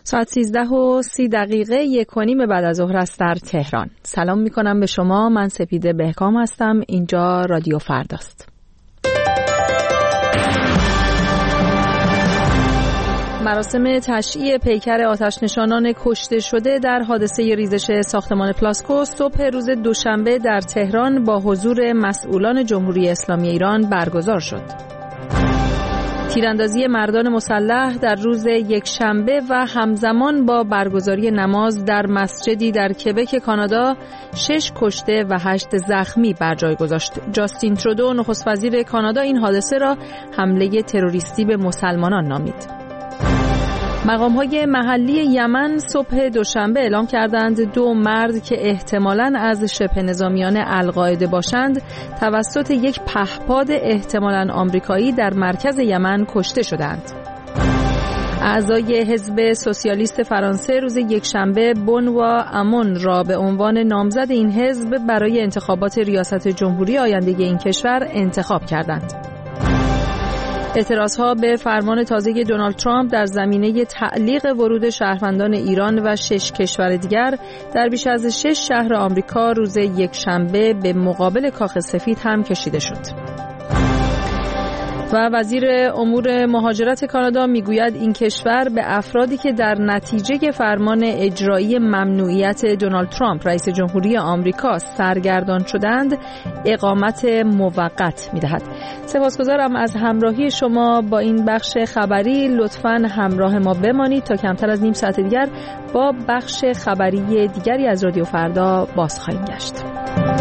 ساعت 13:30 1:15 بعد از ظهر است در تهران. سلام میکنم به شما. من سپیده بهکام هستم. اینجا رادیو فرداست. مراسم تشییع پیکر آتش‌نشانان کشته شده در حادثه ریزش ساختمان پلاسکو صبح روز دوشنبه در تهران با حضور مسئولان جمهوری اسلامی ایران برگزار شد. تیراندازی مردان مسلح در روز یکشنبه و همزمان با برگزاری نماز در مسجدی در کبک کانادا 6 کشته و 8 زخمی بر جای گذاشت. جاستین ترودو نخست وزیر کانادا این حادثه را حمله تروریستی به مسلمانان نامید. مقام‌های محلی یمن صبح دوشنبه اعلام کردند 2 مرد که احتمالاً از شبه نظامیان القاعده باشند توسط یک پهپاد احتمالاً آمریکایی در مرکز یمن کشته شدند. اعضای حزب سوسیالیست فرانسه روز یکشنبه بنوا امون را به عنوان نامزد این حزب برای انتخابات ریاست جمهوری آینده این کشور انتخاب کردند. اعتراضها به فرمان تازه دونالد ترامپ در زمینه تعلیق ورود شهروندان ایران و 6 کشور دیگر در بیش از 6 شهر آمریکا روز یکشنبه به مقابل کاخ سفید هم کشیده شد. و وزیر امور مهاجرت کانادا میگوید این کشور به افرادی که در نتیجه فرمان اجرایی ممنوعیت دونالد ترامپ رئیس جمهوری آمریکا سرگردان شدند اقامت موقت میدهد. سپاسگزارم از همراهی شما با این بخش خبری. لطفاً همراه ما بمانید تا کمتر از نیم ساعت دیگر با بخش خبری دیگری از رادیو فردا باز خواهیم گشت.